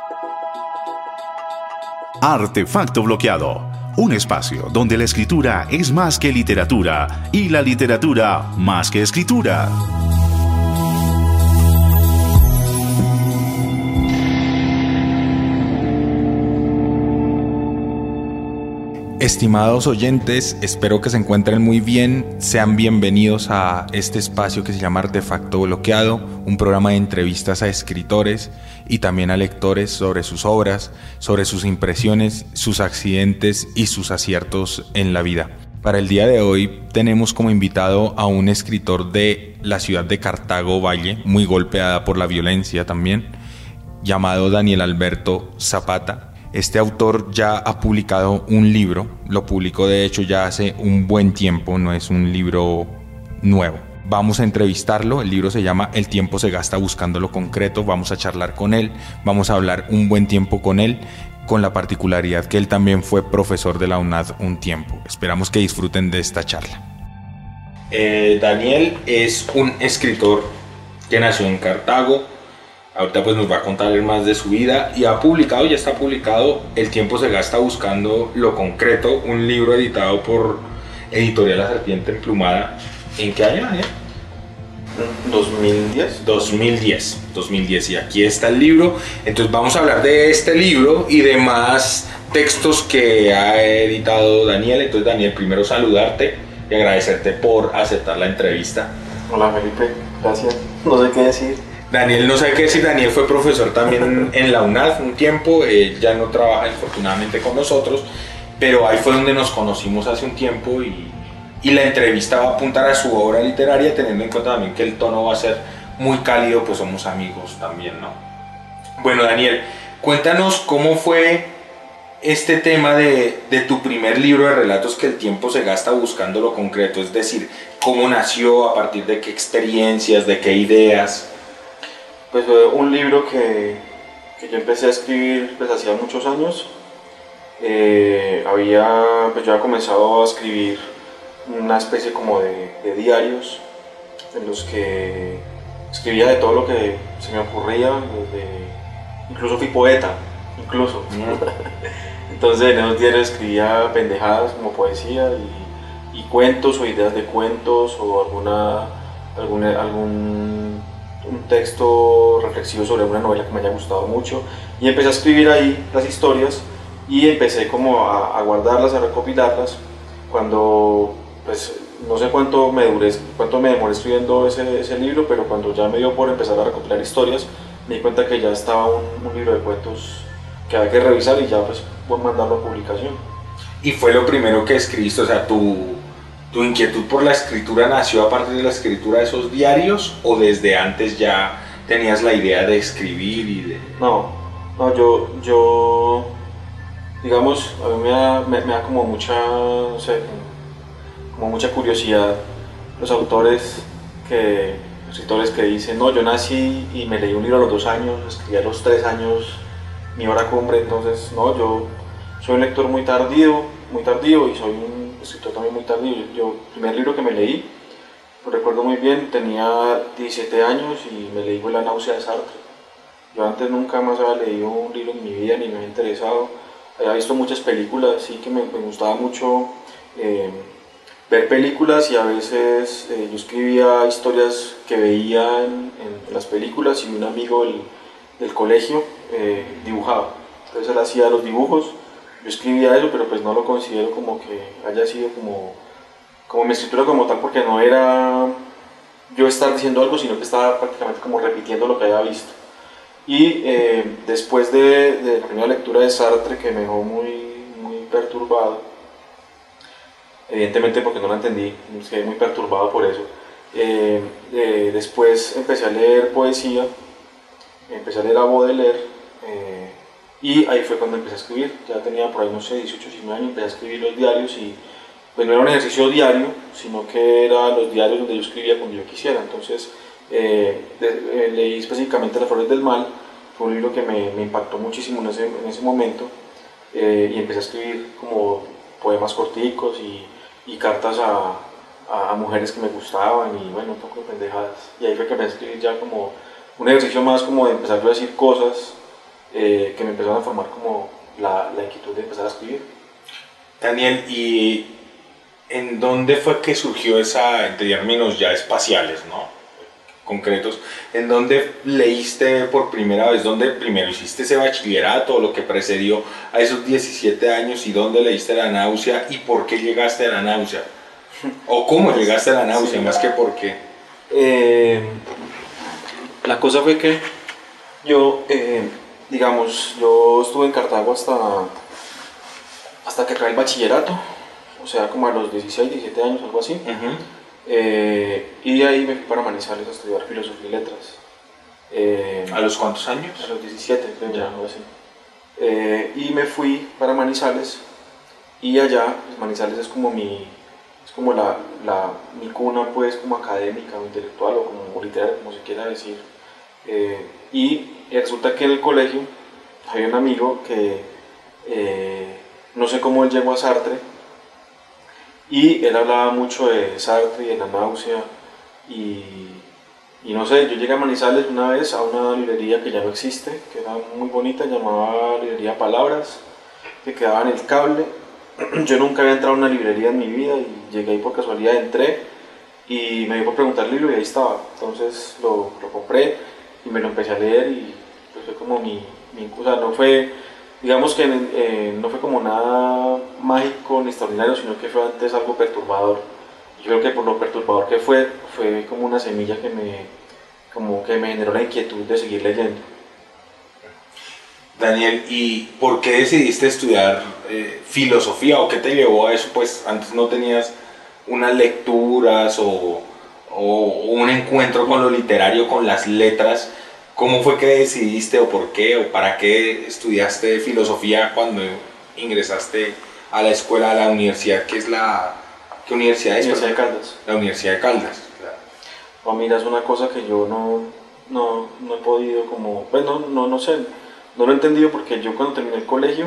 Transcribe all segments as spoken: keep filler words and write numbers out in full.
Artefacto Bloqueado, un espacio donde la escritura es más que literatura y la literatura más que escritura. Estimados oyentes, espero que se encuentren muy bien. Sean bienvenidos a este espacio que se llama Artefacto Bloqueado, un programa de entrevistas a escritores y también a lectores sobre sus obras, sobre sus impresiones, sus accidentes y sus aciertos en la vida. Para el día de hoy tenemos como invitado a un escritor de la ciudad de Cartago Valle, muy golpeada por la violencia también, llamado Daniel Alberto Zapata. Este autor ya ha publicado un libro, lo publicó de hecho ya hace un buen tiempo, no es un libro nuevo. Vamos a entrevistarlo, el libro se llama El tiempo se gasta buscando lo concreto, vamos a charlar con él, vamos a hablar un buen tiempo con él, con la particularidad que él también fue profesor de la UNAD un tiempo. Esperamos que disfruten de esta charla. Eh, Daniel es un escritor que nació en Cartago. Ahorita pues nos va a contar más de su vida y ha publicado, ya está publicado, El tiempo se gasta buscando lo concreto, un libro editado por Editorial La Serpiente Emplumada. ¿En qué año, Daniel? dos mil diez. dos mil diez, dos mil diez, y aquí está el libro. Entonces vamos a hablar de este libro y de más textos que ha editado Daniel. Entonces Daniel, primero saludarte y agradecerte por aceptar la entrevista. Hola Felipe, gracias, no sé qué decir. Daniel no sabe qué decir. Daniel fue profesor también en la UNAD un tiempo, él ya no trabaja infortunadamente con nosotros, pero ahí fue donde nos conocimos hace un tiempo y, y la entrevista va a apuntar a su obra literaria, teniendo en cuenta también que el tono va a ser muy cálido, pues somos amigos también, ¿no? Bueno, Daniel, cuéntanos cómo fue este tema de, de tu primer libro de relatos, que el tiempo se gasta buscando lo concreto, es decir, cómo nació, a partir de qué experiencias, de qué ideas. Pues fue un libro que, que yo empecé a escribir pues hacía muchos años. Eh, había, pues yo había comenzado a escribir una especie como de, de diarios en los que escribía de todo lo que se me ocurría, desde, incluso fui poeta, incluso. Entonces en esos diarios escribía pendejadas como poesía y, y cuentos o ideas de cuentos o alguna, alguna algún un texto reflexivo sobre una novela que me haya gustado mucho, y empecé a escribir ahí las historias y empecé como a, a guardarlas, a recopilarlas. Cuando, pues no sé cuánto me duré, cuánto me demoré escribiendo ese, ese libro, pero cuando ya me dio por empezar a recopilar historias, me di cuenta que ya estaba un, un libro de cuentos que había que revisar y ya pues voy a mandarlo a publicación. ¿Y fue lo primero que escribiste? O sea, tu... ¿Tu inquietud por la escritura nació a partir de la escritura de esos diarios o desde antes ya tenías la idea de escribir y de...? No, no, yo, yo digamos, a mí me da, me, me da como mucha, no sé, como mucha curiosidad los autores, que, los escritores que dicen, no, yo nací y me leí un libro a los dos años, escribí a los tres años mi hora cumbre. Entonces, no, yo soy un lector muy tardío, muy tardío y soy un escritor también muy tardío. Yo, el primer libro que me leí, lo recuerdo muy bien, tenía diecisiete años y me leí fue La náusea de Sartre. Yo antes nunca más había leído un libro en mi vida ni me había interesado. Había visto muchas películas, sí que me, me gustaba mucho eh, ver películas, y a veces eh, yo escribía historias que veía en, en las películas y un amigo del, del colegio eh, dibujaba. Entonces él hacía los dibujos. Yo escribía eso, pero pues no lo considero como que haya sido como, como mi escritura como tal, porque no era yo estar diciendo algo, sino que estaba prácticamente como repitiendo lo que había visto. Y eh, después de, de la primera lectura de Sartre, que me dejó muy, muy perturbado, evidentemente porque no la entendí, me quedé muy perturbado por eso, eh, eh, después empecé a leer poesía, empecé a leer a Baudelaire, eh, y ahí fue cuando empecé a escribir. Ya tenía por ahí, no sé, dieciocho, diecinueve años, empecé a escribir los diarios y pues no era un ejercicio diario, sino que eran los diarios donde yo escribía cuando yo quisiera. Entonces eh, de, eh, leí específicamente Las flores del mal, fue un libro que me, me impactó muchísimo en ese, en ese momento, eh, y empecé a escribir como poemas corticos y, y cartas a, a mujeres que me gustaban y bueno, un poco de pendejadas. Y ahí fue que empecé a escribir ya como un ejercicio más como de empezar yo a decir cosas eh, que me empezaron a formar como la, la inquietud de empezar a escribir. Daniel, ¿y en dónde fue que surgió esa, en términos ya espaciales, ¿no? concretos, en dónde leíste por primera vez, dónde primero hiciste ese bachillerato o lo que precedió a esos diecisiete años y dónde leíste la náusea y por qué llegaste a la náusea? ¿O cómo llegaste a la náusea, sí, más que por qué? Eh, la cosa fue que yo, eh, digamos, yo estuve en Cartago hasta, hasta que acabé el bachillerato, o sea, como a los dieciséis, diecisiete años, algo así. Uh-huh. Eh, y de ahí me fui para Manizales a estudiar filosofía y letras. Eh, ¿A los cuántos años? A los diecisiete, creo, ya, algo así. Eh, y me fui para Manizales, y allá, pues Manizales es como mi, es como la, la, mi cuna, pues, como académica o intelectual o como literaria, como se quiera decir. Eh, y resulta que en el colegio había un amigo que, eh, no sé cómo él llegó a Sartre, y él hablaba mucho de Sartre y de la náusea, y, y no sé, yo llegué a Manizales una vez a una librería que ya no existe, que era muy bonita, llamaba Librería Palabras, que quedaba en el Cable. Yo nunca había entrado a una librería en mi vida y llegué ahí por casualidad, entré y me dio por preguntar el libro y ahí estaba. Entonces lo, lo compré y me lo empecé a leer y pues fue como mi, mi o sea, no fue, digamos que eh, no fue como nada mágico ni extraordinario, sino que fue antes algo perturbador. Yo creo que por lo perturbador que fue, fue como una semilla que me, como que me generó la inquietud de seguir leyendo. Daniel, ¿y por qué decidiste estudiar eh, filosofía o qué te llevó a eso? Pues antes no tenías unas lecturas o, o un encuentro con lo literario, con las letras. ¿Cómo fue que decidiste o por qué o para qué estudiaste filosofía cuando ingresaste a la escuela, a la universidad, que es la... ¿Qué universidad es? Universidad de Caldas. La Universidad de Caldas, claro. Oh, mira, es una cosa que yo no, no, no he podido como... Bueno, no, no sé, no lo he entendido porque yo cuando terminé el colegio,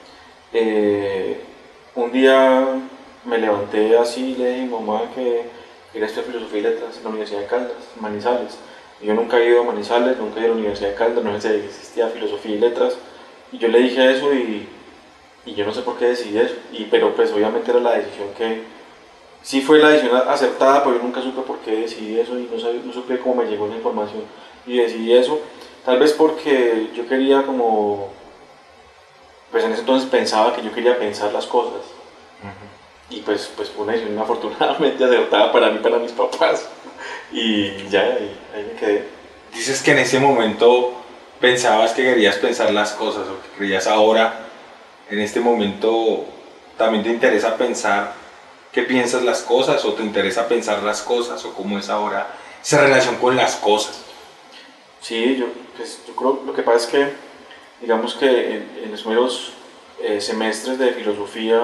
eh, un día me levanté así y le dije a mi mamá que quería estudiar filosofía y letras en la Universidad de Caldas, Manizales. Yo nunca he ido a Manizales, nunca he ido a la Universidad de Caldas, no sé si existía filosofía y letras. Y yo le dije eso y, y yo no sé por qué decidí eso. Y, pero pues obviamente era la decisión que... Sí fue la decisión acertada, pero yo nunca supe por qué decidí eso y no, sabía, no supe cómo me llegó esa información. Y decidí eso, tal vez porque yo quería como... Pues en ese entonces pensaba que yo quería pensar las cosas. Uh-huh. Y pues, pues fue una decisión afortunadamente acertada para mí y para mis papás. Y ya, ahí, ahí me quedé. Dices que en ese momento pensabas que querías pensar las cosas o que creías ahora, en este momento también te interesa pensar qué piensas las cosas o te interesa pensar las cosas o cómo es ahora esa relación con las cosas. Sí, yo, pues, yo creo, lo que pasa es que digamos que en, en los primeros eh, semestres de filosofía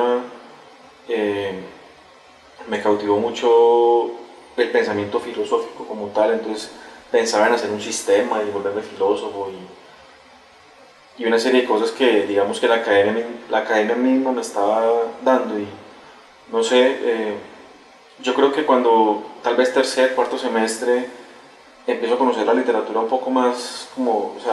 eh, me cautivó mucho el pensamiento filosófico como tal, entonces pensaba en hacer un sistema y volverme filósofo y, y una serie de cosas que digamos que la academia, la academia misma me estaba dando y no sé, eh, yo creo que cuando tal vez tercer, cuarto semestre empiezo a conocer la literatura un poco más como, o sea,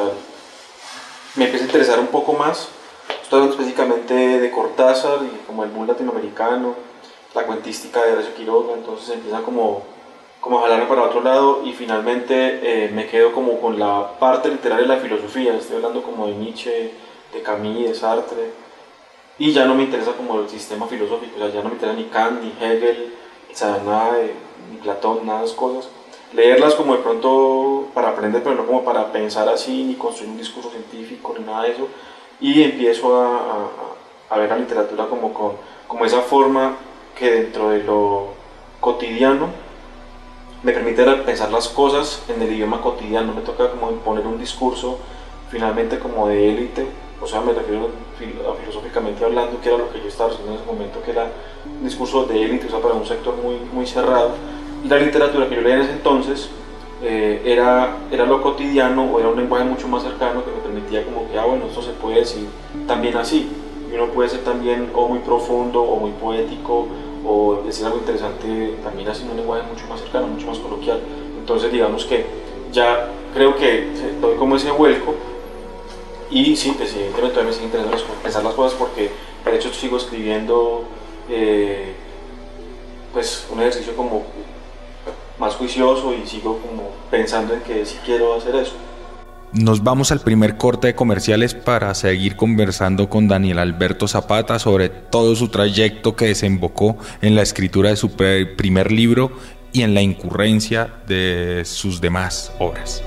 me empieza a interesar un poco más, estoy hablando específicamente de Cortázar y como el boom latinoamericano, la cuentística de Horacio Quiroga, entonces empieza como como a jalarme para otro lado y finalmente eh, me quedo como con la parte literaria de la filosofía, estoy hablando como de Nietzsche, de Camus, de Sartre, y ya no me interesa como el sistema filosófico, o sea, ya no me interesa ni Kant, ni Hegel, o sea, nada de, ni Platón, nada de esas cosas. Leerlas como de pronto para aprender, pero no como para pensar así, ni construir un discurso científico, ni nada de eso, y empiezo a, a, a ver la literatura como, con, como esa forma que dentro de lo cotidiano me permite pensar las cosas en el idioma cotidiano, me toca como imponer un discurso finalmente como de élite, o sea, me refiero a, filosóficamente hablando, que era lo que yo estaba haciendo en ese momento, que era un discurso de élite, o sea, para un sector muy, muy cerrado, y la literatura que yo leía en ese entonces eh, era, era lo cotidiano, o era un lenguaje mucho más cercano que me permitía como que, ah, bueno, esto se puede decir también así, y uno puede ser también o muy profundo, o muy poético, o decir algo interesante también así en un lenguaje mucho más cercano, mucho más coloquial. Entonces digamos que ya creo que doy como ese vuelco y sí, pues evidentemente todavía me sigue interesando pensar las cosas porque de hecho sigo escribiendo eh, pues un ejercicio como más juicioso y sigo como pensando en que sí quiero hacer eso. Nos vamos al primer corte de comerciales para seguir conversando con Daniel Alberto Zapata sobre todo su trayecto que desembocó en la escritura de su primer libro y en la incurrencia de sus demás obras.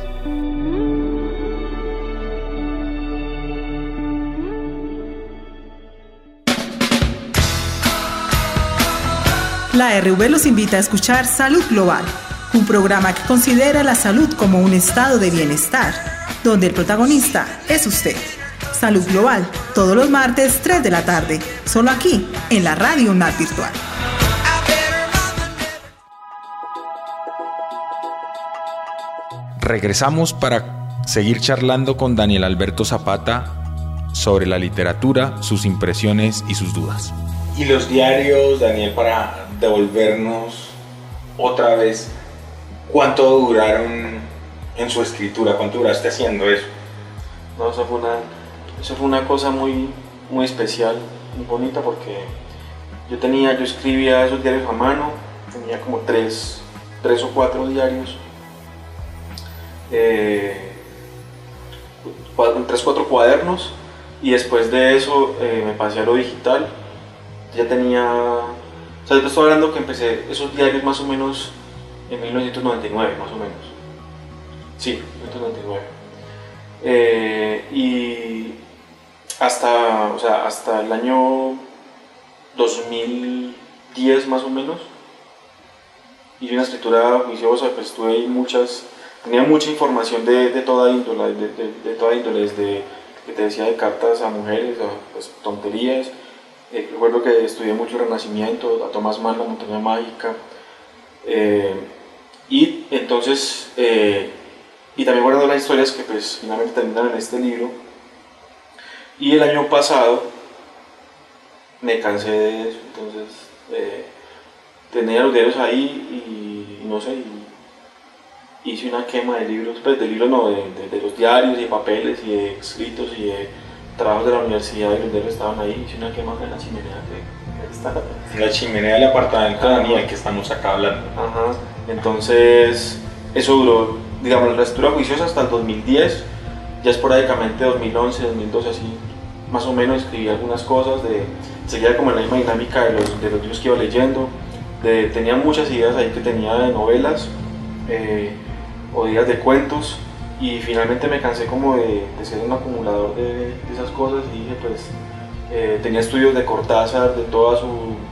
La R V los invita a escuchar Salud Global, un programa que considera la salud como un estado de bienestar, donde el protagonista es usted. Salud Global, todos los martes, tres de la tarde, solo aquí, en la Radio UNAD Virtual. Regresamos para seguir charlando con Daniel Alberto Zapata sobre la literatura, sus impresiones y sus dudas. Y los diarios, Daniel, para devolvernos otra vez, ¿cuánto duraron en su escritura? ¿Cuánto duraste haciendo eso? No, eso fue una, eso fue una cosa muy, muy especial, muy bonita, porque yo tenía, yo escribía esos diarios a mano, tenía como tres, tres o cuatro diarios, eh, tres, cuatro cuadernos, y después de eso eh, me pasé a lo digital. Ya tenía, o sea, yo estoy hablando que empecé esos diarios más o menos en mil novecientos noventa y nueve, más o menos. Sí, mil novecientos noventa y nueve. Eh, y hasta, o sea, hasta el año dos mil diez más o menos, hice una escritura juiciosa, pues tuve ahí muchas, tenía mucha información de, de toda índole, de, de, de toda índole, desde que te decía de cartas a mujeres, a pues, tonterías. Eh, recuerdo que estudié mucho el Renacimiento, a Tomás Mann, La Montaña Mágica, eh, y entonces, eh, y también guardando las historias que pues finalmente terminan en este libro. Y el año pasado me cansé de eso, entonces eh, tenía los diarios ahí y, y no sé, y hice una quema de libros, pues de libros no, de, de, de los diarios y de papeles y de escritos y de trabajos de la universidad, y los diarios estaban ahí, hice una quema en la chimenea que está. En la chimenea del apartamento de Daniel que estamos acá hablando. Ajá, entonces eso duró, digamos, la escritura juiciosa hasta el dos mil diez, ya esporádicamente dos mil once, dos mil doce así, más o menos escribí algunas cosas, de, seguía como en la misma dinámica de los, de los libros que iba leyendo, de, tenía muchas ideas ahí que tenía de novelas eh, o ideas de cuentos, y finalmente me cansé como de, de ser un acumulador de, de esas cosas y dije pues, eh, tenía estudios de Cortázar, de toda su,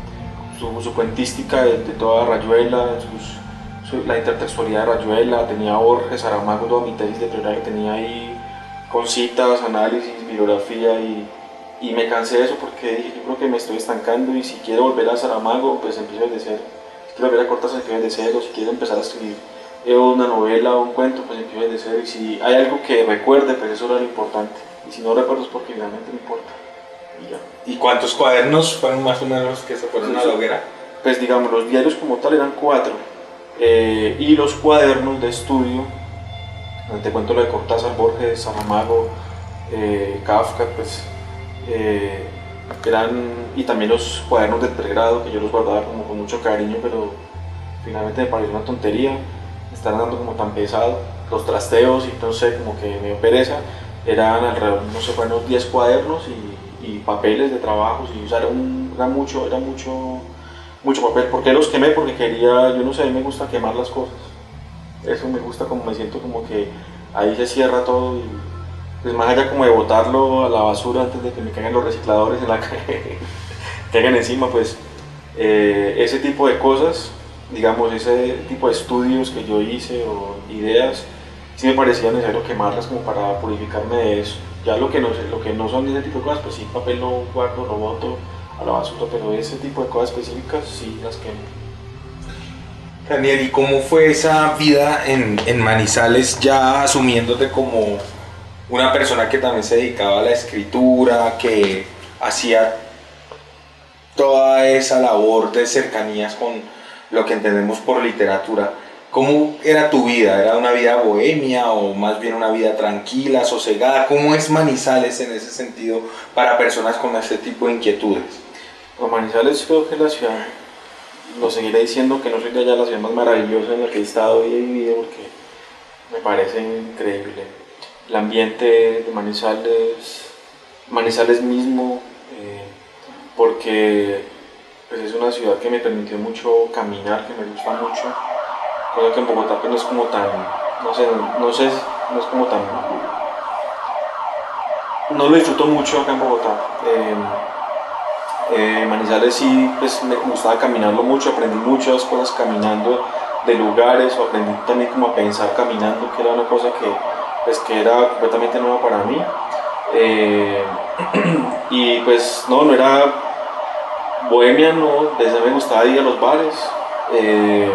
su, su cuentística, de, de toda Rayuela, sus, su, la intertextualidad de Rayuela, tenía Borges, Saramago, toda mi tesis de pregrado, tenía ahí con citas, análisis, bibliografía, y, y me cansé de eso porque dije, yo creo que me estoy estancando, y si quiero volver a Saramago, pues empiezo desde cero. Si quiero volver a Cortázar, empiezo desde cero. Si quiero empezar a escribir una novela o un cuento, pues empiezo desde cero. Y si hay algo que recuerde, pues eso era lo importante. Y si no recuerdo es porque realmente no importa. Y ya. ¿Y cuántos cuadernos fueron más o menos que se fueron a la hoguera? Pues digamos, los diarios como tal eran cuatro. Eh, y los cuadernos de estudio, donde te cuento lo de Cortázar, Borges, Saramago, eh, Kafka, pues eh, eran, y también los cuadernos del pregrado, que yo los guardaba como con mucho cariño, pero finalmente me pareció una tontería, me están dando como tan pesado, los trasteos y no sé, como que me dio pereza. Eran alrededor, no sé, fueron unos diez cuadernos y, y papeles de trabajos, y o sea, era, un, era mucho, era mucho, mucho papel. ¿Por qué los quemé? Porque quería, yo no sé, a mí me gusta quemar las cosas. Eso me gusta, como me siento como que ahí se cierra todo, y pues más allá como de botarlo a la basura antes de que me caigan los recicladores en la calle, caigan encima, pues eh, ese tipo de cosas, digamos, ese tipo de estudios que yo hice o ideas, sí me parecía necesario quemarlas como para purificarme de eso. Ya lo que no, lo que no son ese tipo de cosas, pues sí, papel lo guardo, lo boto a la basura, pero ese tipo de cosas específicas sí las quemo. Daniel, ¿y cómo fue esa vida en, en Manizales, ya asumiéndote como una persona que también se dedicaba a la escritura, que hacía toda esa labor de cercanías con lo que entendemos por literatura? ¿Cómo era tu vida? ¿Era una vida bohemia o más bien una vida tranquila, sosegada? ¿Cómo es Manizales en ese sentido para personas con este tipo de inquietudes? Bueno, Manizales creo que es la ciudad, lo seguiré diciendo que no soy de allá, la ciudad más maravillosa en la que he estado y he vivido porque me parece increíble. El ambiente de Manizales, Manizales mismo, eh, porque pues, es una ciudad que me permitió mucho caminar, que me gusta mucho. Cosa que en Bogotá pues, no es como tan, no sé, no sé, no es como tan, no lo disfruto mucho acá en Bogotá. Eh, eh, Manizales sí, pues me gustaba caminarlo mucho, aprendí muchas cosas caminando de lugares, o aprendí también como a pensar caminando, que era una cosa que, pues, que era completamente nueva para mí. Eh, y pues no, no era bohemia, no, desde me gustaba ir a los bares. Eh,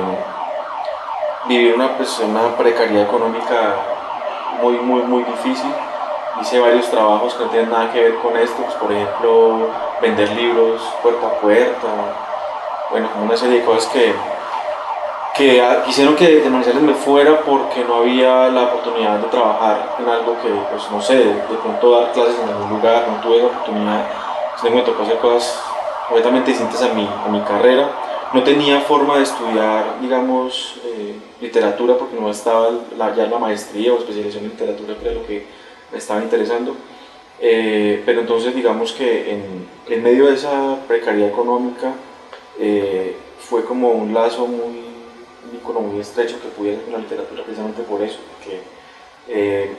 Viví una, pues, una precariedad económica muy, muy, muy difícil. Hice varios trabajos que no tienen nada que ver con esto, pues, por ejemplo, vender libros puerta a puerta, bueno, una serie de cosas que, que quisieron que de Manizales me fuera porque no había la oportunidad de trabajar en algo que, pues, no sé, de, de pronto dar clases en algún lugar, no tuve la oportunidad, pues, me tocó hacer cosas completamente distintas a mi, a mi carrera. No tenía forma de estudiar, digamos, eh, literatura porque no estaba la, ya la maestría o especialización en literatura, que era lo que me estaba interesando. Eh, pero entonces, digamos que en, en medio de esa precariedad económica eh, fue como un lazo muy, un vínculo muy estrecho que pude hacer con la literatura precisamente por eso, porque eh,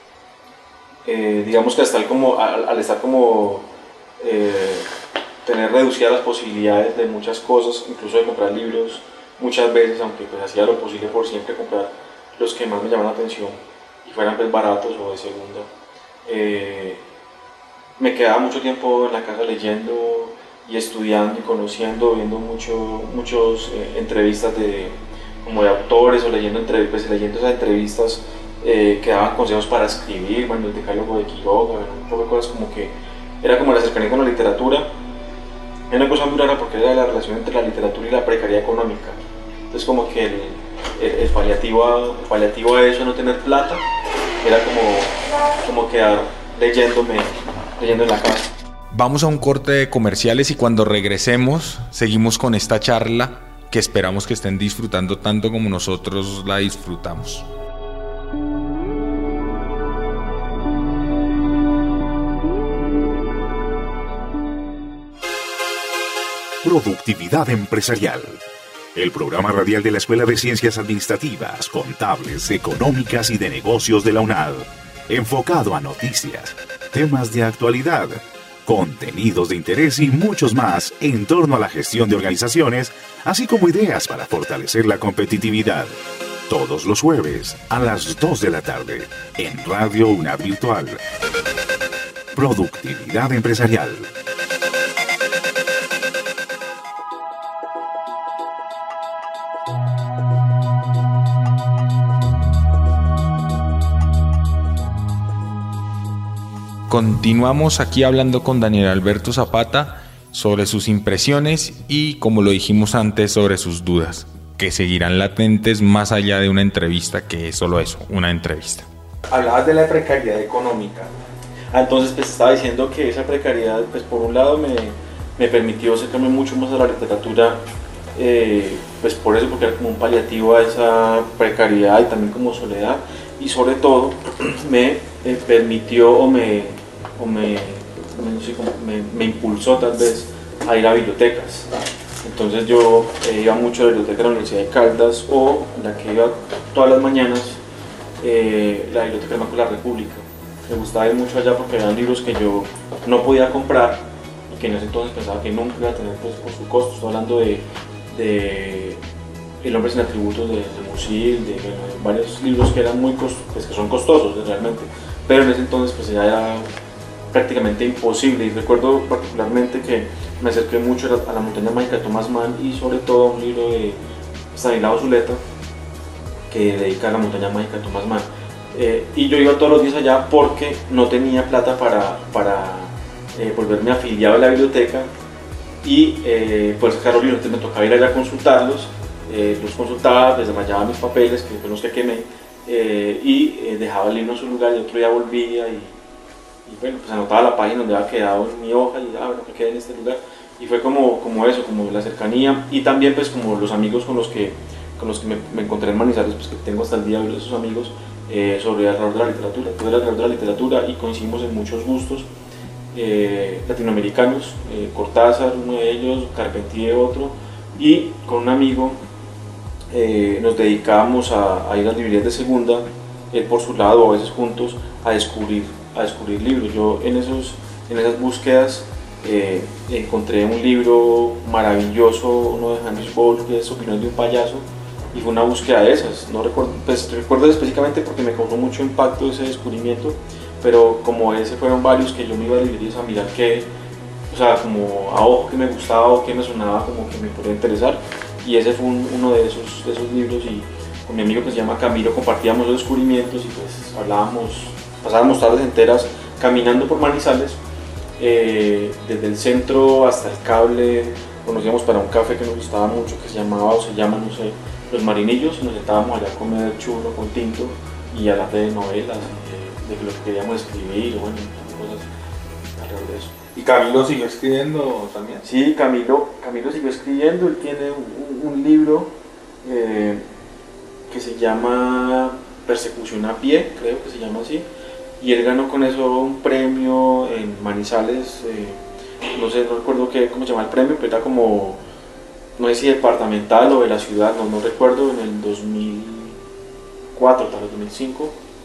eh, digamos que hasta el como, al, al estar como... Eh, tener reducidas las posibilidades de muchas cosas, incluso de comprar libros muchas veces, aunque pues hacía lo posible por siempre comprar los que más me llamaban la atención y fueran pues baratos o de segunda. Eh, me quedaba mucho tiempo en la casa leyendo y estudiando y conociendo, viendo mucho, muchos eh, entrevistas de, como de autores o leyendo, entre, pues, leyendo esas entrevistas eh, que daban consejos para escribir, bueno, el decálogo de Quiroga, un poco de cosas como que era como la cercanía con la literatura. Es una cosa muy rara porque era la relación entre la literatura y la precariedad económica. Entonces como que el, el, el, paliativo, a, el paliativo a eso, no tener plata, era como, como quedar leyéndome, leyendo en la casa. Vamos a un corte de comerciales y cuando regresemos seguimos con esta charla que esperamos que estén disfrutando tanto como nosotros la disfrutamos. Productividad Empresarial, el programa radial de la Escuela de Ciencias Administrativas, Contables, Económicas y de Negocios de la UNAD, enfocado a noticias, temas de actualidad, contenidos de interés y muchos más en torno a la gestión de organizaciones, así como ideas para fortalecer la competitividad. Todos los jueves a las dos de la tarde en Radio UNAD Virtual. Productividad Empresarial. Continuamos aquí hablando con Daniel Alberto Zapata sobre sus impresiones y, como lo dijimos antes, sobre sus dudas, que seguirán latentes más allá de una entrevista, que es solo eso, una entrevista. Hablabas de la precariedad económica. Entonces pues estaba diciendo que esa precariedad, pues por un lado me, me permitió acercarme mucho más a la literatura, eh, pues por eso, porque era como un paliativo a esa precariedad y también como soledad, y sobre todo me eh, permitió o me o me, no sé, me, me impulsó tal vez a ir a bibliotecas. Entonces yo eh, iba mucho a la biblioteca de la Universidad de Caldas o la que iba todas las mañanas, eh, la biblioteca del Banco de la República. Me gustaba ir mucho allá porque eran libros que yo no podía comprar y que en ese entonces pensaba que nunca iba a tener, pues, por su costo. Estoy hablando de, de El hombre sin atributos de, de Musil, de, de, de varios libros que eran muy cost, pues, que son costosos realmente, pero en ese entonces pues ya era prácticamente imposible. Y recuerdo particularmente que me acerqué mucho a la, a la montaña mágica de Thomas Mann y sobre todo a un libro de Stanislao Zuleta que dedica a la montaña mágica de Thomas Mann. Eh, y yo iba todos los días allá porque no tenía plata para, para eh, volverme afiliado a la biblioteca y eh, poder sacar los libros. Entonces me tocaba ir allá a consultarlos eh, los consultaba, les rayaba mis papeles, que fueron los que quemé, eh, y eh, dejaba el libro en su lugar, y otro día volvía y, y bueno, pues anotaba la página donde había quedado en mi hoja y ah, bueno, que quede en este lugar. Y fue como, como eso, como la cercanía, y también pues como los amigos con los que, con los que me, me encontré en Manizales, pues que tengo hasta el día de hoy esos amigos, eh, sobre alrededor de la literatura. Yo era alrededor de la literatura y coincidimos en muchos gustos eh, latinoamericanos, eh, Cortázar uno de ellos, Carpentier otro, y con un amigo eh, nos dedicábamos a, a ir a las librerías de segunda, él por su lado, a veces juntos, a descubrir, a descubrir libros. Yo en, esos, en esas búsquedas Eh, encontré un libro maravilloso, uno de Heinrich Böll, que es Opinión de un payaso, y fue una búsqueda de esas. No recuerdo, pues, recuerdo específicamente porque me causó mucho impacto ese descubrimiento, pero como ese fueron varios que yo me iba a librerías a mirar qué, o sea, como a ojo que me gustaba o que me sonaba como que me podía interesar, y ese fue un, uno de esos, de esos libros, y con mi amigo que se llama Camilo compartíamos los descubrimientos y pues hablábamos, pasábamos tardes enteras caminando por Manizales. Eh, desde el centro hasta el cable, nos íbamos para un café que nos gustaba mucho, que se llamaba o se llama, no sé, Los Marinillos, y nos sentábamos allá a comer churro con tinto y a hablar de novelas, de, de lo que queríamos escribir, bueno, cosas alrededor de eso. ¿Y Camilo siguió escribiendo también? Sí, Camilo, Camilo siguió escribiendo, él tiene un, un libro eh, que se llama Persecución a pie, creo que se llama así, y él ganó con eso un premio en Manizales, eh, no sé, no recuerdo qué, cómo se llama el premio, pero era como, no sé si departamental o de la ciudad, no, no recuerdo, en el dos mil cuatro, tal vez dos mil cinco,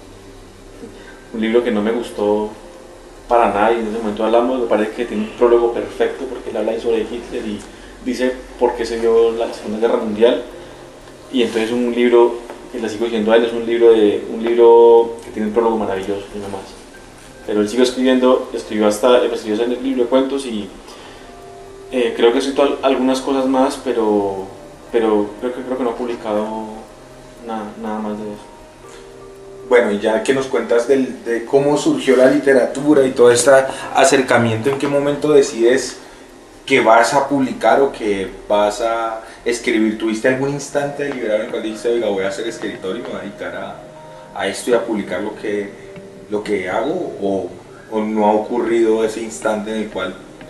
un libro que no me gustó para nada, y en ese momento hablamos, me parece que tiene un prólogo perfecto porque él habla ahí sobre Hitler y dice por qué se dio la Segunda Guerra Mundial, y entonces un libro, y le sigo diciendo a él, es un libro, de, un libro que tiene un prólogo maravilloso y no más. Pero él siguió escribiendo, escribió hasta, escribió ese libro de cuentos y eh, creo que ha escrito algunas cosas más, pero, pero creo, que, creo que no ha publicado nada, nada más de eso. Bueno, y ya que nos cuentas del, de cómo surgió la literatura y todo este acercamiento, ¿en qué momento decides que vas a publicar o que vas a escribir? ¿Tuviste algún instante deliberado en el cual dijiste, oiga, voy a ser escritor y me voy a dedicar a, a esto y a publicar lo que, lo que hago? ¿O, o no ha ocurrido ese instante en el cual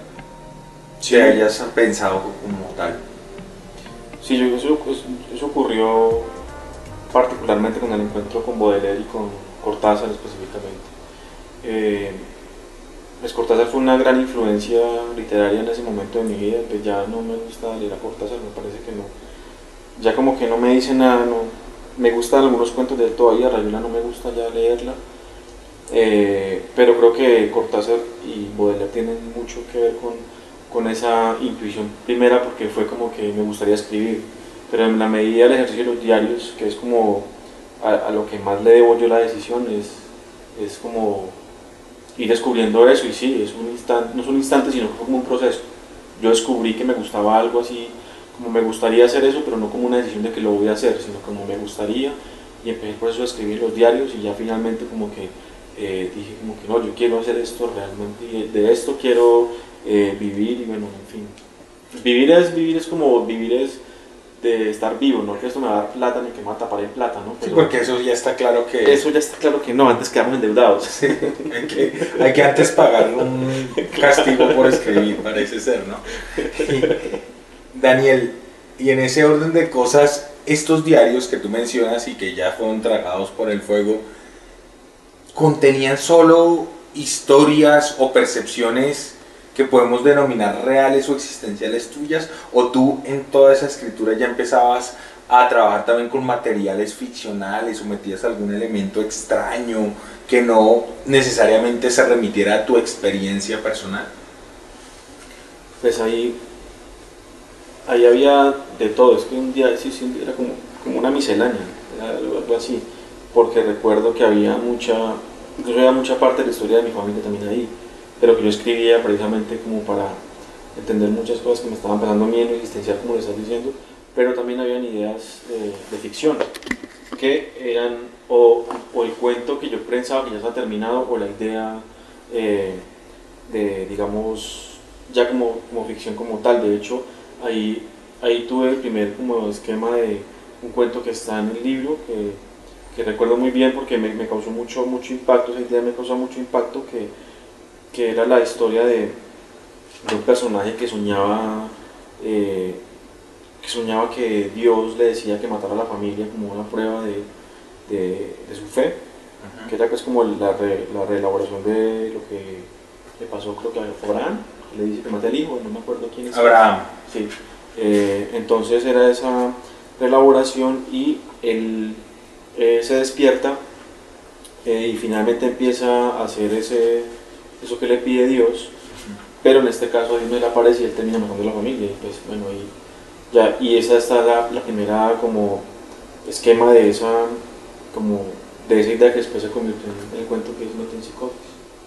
sí. te hayas pensado como tal? Sí, yo, eso, eso ocurrió particularmente con el encuentro con Baudelaire y con Cortázar específicamente. Eh, Pues Cortázar fue una gran influencia literaria en ese momento de mi vida, pues ya no me gusta leer a Cortázar, me parece que no, ya como que no me dice nada, no, me gustan algunos cuentos de él todavía, Rayuela no me gusta ya leerla, eh, pero creo que Cortázar y Baudelaire tienen mucho que ver con, con esa intuición primera, porque fue como que me gustaría escribir, pero en la medida del ejercicio de los diarios, que es como a, a lo que más le debo yo la decisión, es, es como ir descubriendo eso, y sí, es un instante, no es un instante, sino como un proceso. Yo descubrí que me gustaba algo así, como me gustaría hacer eso, pero no como una decisión de que lo voy a hacer, sino como me gustaría, y empecé por eso a escribir los diarios, y ya finalmente como que eh, dije como que no, yo quiero hacer esto realmente, y de esto quiero eh, vivir, y bueno, en fin. Vivir es, vivir es como, vivir es de estar vivo, no que esto me va a dar plata ni que me va a tapar en plata, ¿no? Pero sí, porque eso ya está claro que... Eso ya está claro que no, antes quedamos endeudados. Sí, hay, que, hay que antes pagar un castigo por escribir, parece ser, ¿no? Y, Daniel, y en ese orden de cosas, estos diarios que tú mencionas y que ya fueron tragados por el fuego, ¿contenían solo historias o percepciones que podemos denominar reales o existenciales tuyas, o tú en toda esa escritura ya empezabas a trabajar también con materiales ficcionales o metías algún elemento extraño que no necesariamente se remitiera a tu experiencia personal? Pues ahí, ahí había de todo, es que un día, sí, sí, era como, como una miscelánea, era algo, algo así, porque recuerdo que había mucha, incluso había mucha parte de la historia de mi familia también ahí, pero que yo escribía precisamente como para entender muchas cosas que me estaban pasando a mí en lo existencial, como le estás diciendo, pero también habían ideas eh, de ficción, que eran o, o el cuento que yo pensaba que ya estaba terminado, o la idea eh, de, digamos, ya como, como ficción como tal. De hecho, ahí ahí tuve el primer como esquema de un cuento que está en el libro, que, que recuerdo muy bien porque me, me causó mucho, mucho impacto, esa idea me causó mucho impacto, que, que era la historia de, de un personaje que soñaba, eh, que soñaba que Dios le decía que matara a la familia como una prueba de, de, de su fe, uh-huh. que era pues como la, re, la reelaboración de lo que le pasó, creo que a Abraham, le dice que mate al hijo, no me acuerdo quién es. Abraham. Sí, eh, entonces era esa reelaboración y él eh, se despierta eh, y finalmente empieza a hacer ese, eso que le pide Dios, pero en este caso a Dios no le aparece y él termina matando a la familia, y pues bueno, y, ya, y esa está la, la primera como esquema de esa, como, de esa idea que después se convirtió en el cuento que es Metempsícosis.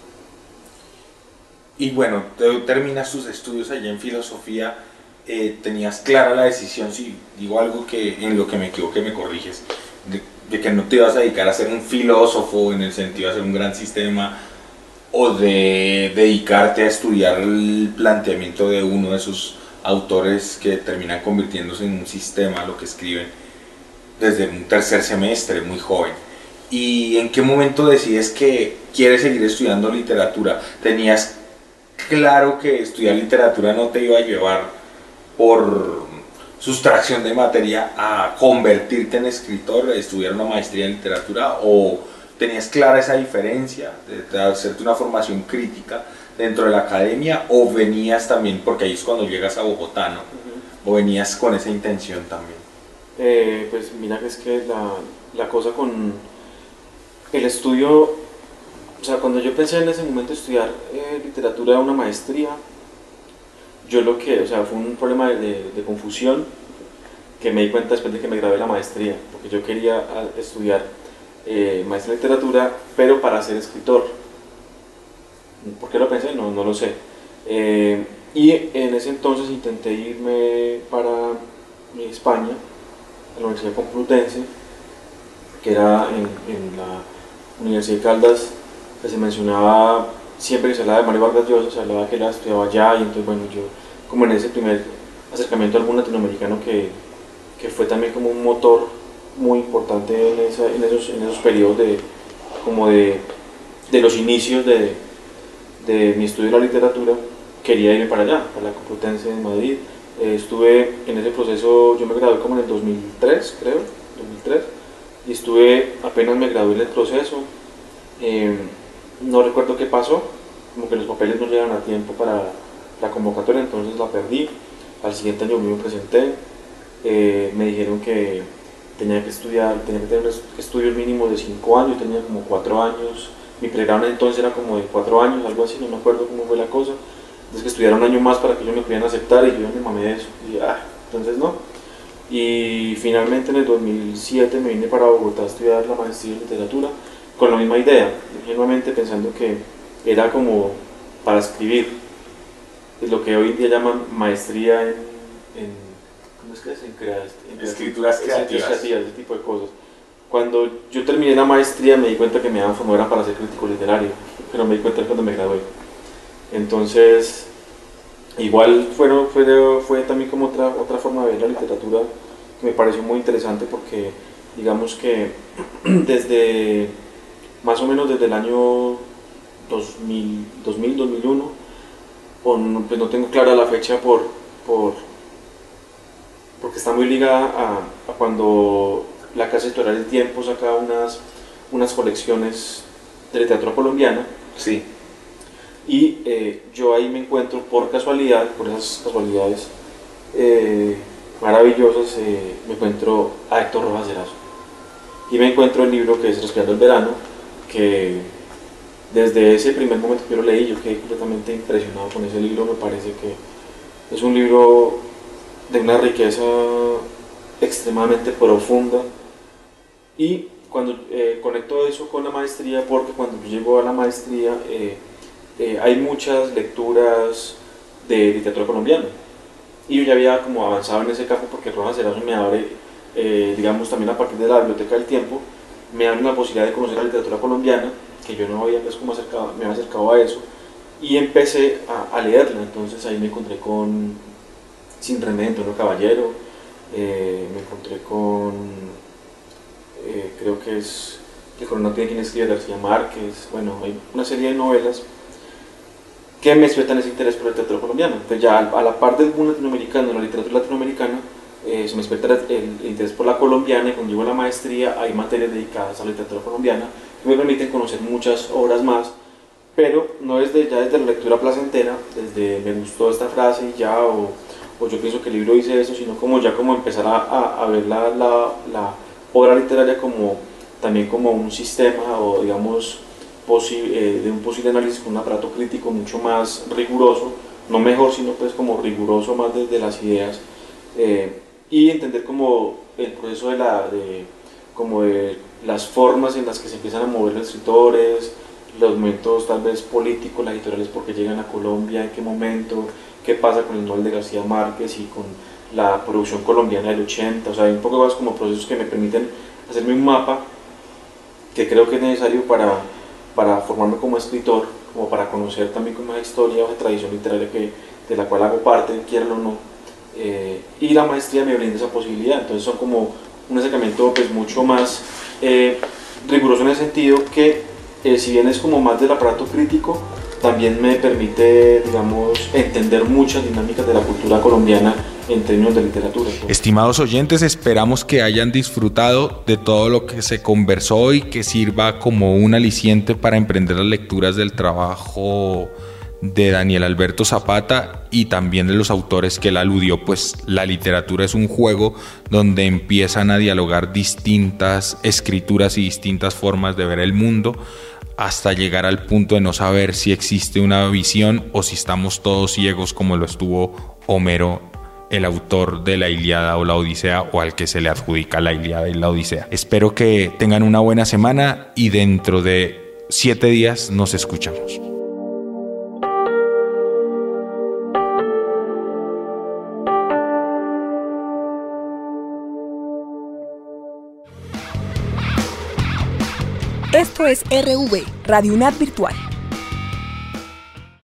Y bueno, tú terminas tus estudios allí en filosofía, eh, tenías clara la decisión, si digo algo que en lo que me equivoqué me corriges, de, de que no te ibas a dedicar a ser un filósofo en el sentido de hacer un gran sistema, o de dedicarte a estudiar el planteamiento de uno de esos autores que terminan convirtiéndose en un sistema, lo que escriben, desde un tercer semestre, muy joven. ¿Y en qué momento decides que quieres seguir estudiando literatura? ¿Tenías claro que estudiar literatura no te iba a llevar por sustracción de materia a convertirte en escritor, estudiar una maestría en literatura, o tenías clara esa diferencia de, de hacerte una formación crítica dentro de la academia, o venías también, porque ahí es cuando llegas a Bogotá, ¿no? Uh-huh. O venías con esa intención también? Eh, pues mira que es que la, la cosa con el estudio, o sea, cuando yo pensé en ese momento estudiar eh, literatura, una maestría, yo lo que, o sea, fue un problema de, de, de confusión que me di cuenta después de que me gradué la maestría, porque yo quería estudiar eh, maestría en literatura, pero para ser escritor. ¿Por qué lo pensé? No, no lo sé. Eh, y en ese entonces intenté irme para España, a la Universidad Complutense, que era en, en la Universidad de Caldas, que se mencionaba, siempre que se hablaba de Mario Vargas Llosa, se hablaba que él estudiaba allá, y entonces bueno, yo como en ese primer acercamiento a algún latinoamericano que, que fue también como un motor muy importante en, esa, en, esos, en esos periodos de, como de, de los inicios de, de mi estudio de la literatura, quería irme para allá, para la Complutense de Madrid. Eh, estuve en ese proceso, yo me gradué como en el dos mil tres, creo, dos mil tres, y estuve, apenas me gradué en el proceso, eh, no recuerdo qué pasó, como que los papeles no llegan a tiempo para la convocatoria, entonces la perdí. Al siguiente año me presenté, eh, me dijeron que tenía que estudiar, tenía que tener estudios mínimos de cinco años, yo tenía como cuatro años, mi pregrado entonces era como de cuatro años, algo así, no me acuerdo cómo fue la cosa, entonces que estudiara un año más para que ellos me pudieran aceptar, y yo me mamé de eso, y ah, entonces no. Y finalmente en el dos mil siete me vine para Bogotá a estudiar la maestría en literatura, con la misma idea, ingenuamente pensando que era como para escribir, es lo que hoy en día llaman maestría en, en ¿cómo es que es? En, crea, en escrituras creativas, creativas, ese tipo de cosas. Cuando yo terminé la maestría me di cuenta que me daban formar para ser crítico literario, pero me di cuenta cuando me gradué. Entonces, igual fueron, fue, fue también como otra, otra forma de ver la literatura que me pareció muy interesante, porque digamos que desde más o menos desde el año dos mil, dos mil, dos mil uno, con, pues no tengo clara la fecha por, por, porque está muy ligada a, a cuando la Casa Editorial del Tiempo saca unas, unas colecciones de literatura colombiana. Sí. Y eh, yo ahí me encuentro por casualidad, por esas casualidades eh, maravillosas, eh, me encuentro a Héctor Rojas Erazo. Y me encuentro el libro que es Respirando el Verano, que desde ese primer momento que yo lo leí, yo quedé completamente impresionado con ese libro. Me parece que es un libro de una riqueza extremadamente profunda. Y cuando eh, conecto eso con la maestría, porque cuando yo llego a la maestría eh, eh, hay muchas lecturas de literatura colombiana, y yo ya había como avanzado en ese campo, porque Rojas Erazo me abre, eh, digamos también a partir de la Biblioteca del Tiempo, me abre una posibilidad de conocer la literatura colombiana, que yo no había pues, como acercado, me había acercado a eso, y empecé a, a leerla. Entonces ahí me encontré con, Sin remedio, Antonio Caballero, eh, me encontré con, eh, creo que es El coronel tiene quien escribe, García Márquez, bueno, hay una serie de novelas que me despiertan ese interés por el teatro colombiano. Entonces ya a la par del boom latinoamericano, la literatura latinoamericana, eh, se me despierta el, el interés por la colombiana, y cuando llego a la maestría hay materias dedicadas a la literatura colombiana que me permiten conocer muchas obras más, pero no desde, ya desde la lectura placentera, desde me gustó esta frase y ya, o, o yo pienso que el libro dice eso, sino como ya como empezar a, a, a ver la, la, la obra literaria como, también como un sistema, o digamos, eh, de un posible análisis con un aparato crítico mucho más riguroso, no mejor, sino pues como riguroso más desde las ideas, eh, y entender como el proceso de, la, de, como de las formas en las que se empiezan a mover los escritores, los momentos tal vez políticos, las editoriales porque llegan a Colombia, en qué momento, qué pasa con el Nobel de García Márquez y con la producción colombiana del ochenta, o sea, hay un poco más como procesos que me permiten hacerme un mapa que creo que es necesario para, para formarme como escritor, como para conocer también como esa historia o esa tradición literaria que, de la cual hago parte, quiera o no, eh, y la maestría me brinda esa posibilidad. Entonces son como un acercamiento pues mucho más eh, riguroso en el sentido que eh, si bien es como más del aparato crítico, también me permite, digamos, entender muchas dinámicas de la cultura colombiana en términos de literatura. Estimados oyentes, esperamos que hayan disfrutado de todo lo que se conversó hoy, que sirva como un aliciente para emprender las lecturas del trabajo de Daniel Alberto Zapata y también de los autores que él aludió. Pues la literatura es un juego donde empiezan a dialogar distintas escrituras y distintas formas de ver el mundo, hasta llegar al punto de no saber si existe una visión o si estamos todos ciegos, como lo estuvo Homero, el autor de la Ilíada o la Odisea, o al que se le adjudica la Ilíada y la Odisea. Espero que tengan una buena semana y dentro de siete días nos escuchamos. Esto es R V, Radio UNAD Virtual.